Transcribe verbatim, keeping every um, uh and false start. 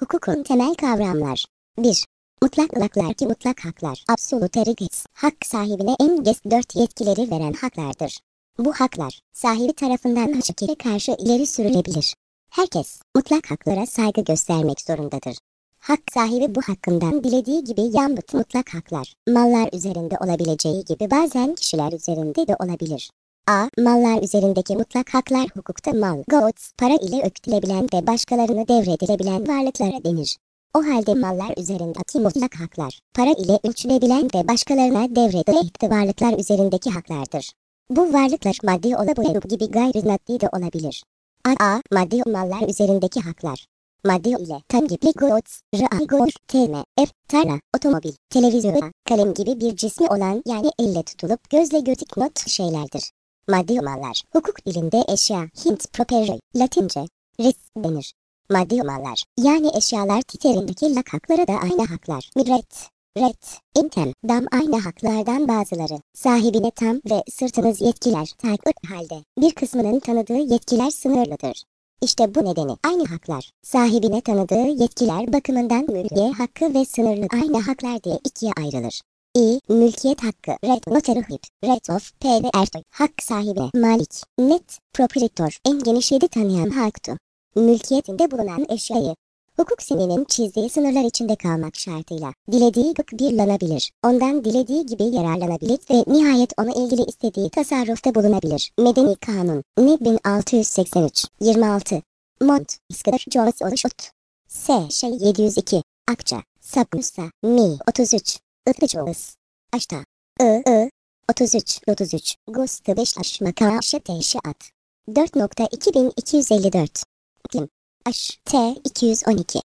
Hukukun temel kavramlar. bir. Mutlak haklar ki mutlak haklar. Absolute rights. Hak sahibine en gez dört yetkileri veren haklardır. Bu haklar, sahibi tarafından haşikire karşı ileri sürülebilir. Herkes, mutlak haklara saygı göstermek zorundadır. Hak sahibi bu hakkından dilediği gibi yahut mutlak haklar, mallar üzerinde olabileceği gibi bazen kişiler üzerinde de olabilir. A. Mallar üzerindeki mutlak haklar hukukta mal, goods, para ile ökütülebilen ve başkalarına devredilebilen varlıklara denir. O halde mallar üzerindeki mutlak haklar, para ile ölçülebilen ve başkalarına devredilebilen varlıklar üzerindeki haklardır. Bu varlıklar maddi olabilir gibi gayri maddi de olabilir. A. A. Maddi mallar üzerindeki haklar. Maddi ile tangible goods, real goods, teme, ev, tarla, otomobil, televizyon, kalem gibi bir cismi olan yani elle tutulup gözle gözükmüyor şeylerdir. Maddi mallar, hukuk dilinde eşya, Hint property, Latince, res denir. Maddi mallar, yani eşyalar titerindeki lak haklara da aynı haklar. Mibret, ret, intem, dam aynı haklardan bazıları. Sahibine tam ve sırtınız yetkiler takip halde bir kısmının tanıdığı yetkiler sınırlıdır. İşte bu nedeni aynı haklar, sahibine tanıdığı yetkiler bakımından mülkiye hakkı ve sınırlı aynı haklar diye ikiye ayrılır. İ. Mülkiyet hakkı, red noterihip, red of, p ve ertoy, hak sahibine, malik, net, proprietor, en geniş yedi tanıyan haktı. Mülkiyetinde bulunan eşyayı, hukuk seninin çizdiği sınırlar içinde kalmak şartıyla, dilediği gibi birlanabilir, ondan dilediği gibi yararlanabilir ve nihayet ona ilgili istediği tasarrufta bulunabilir. Medeni Kanun, N bin altı yüz seksen üç, yirmi altı, Mont, İskender Jones Oluşut, S. Şey yedi yüz iki, Akça, Sapnusa, Mi, otuz üç, Itıcıoğuz, Aşta, I, I, otuz üç, otuz üç, Gustu beş aşma kağışı teşiat, dört nokta iki bin iki yüz elli dört, Kim, H, T, iki yüz on iki.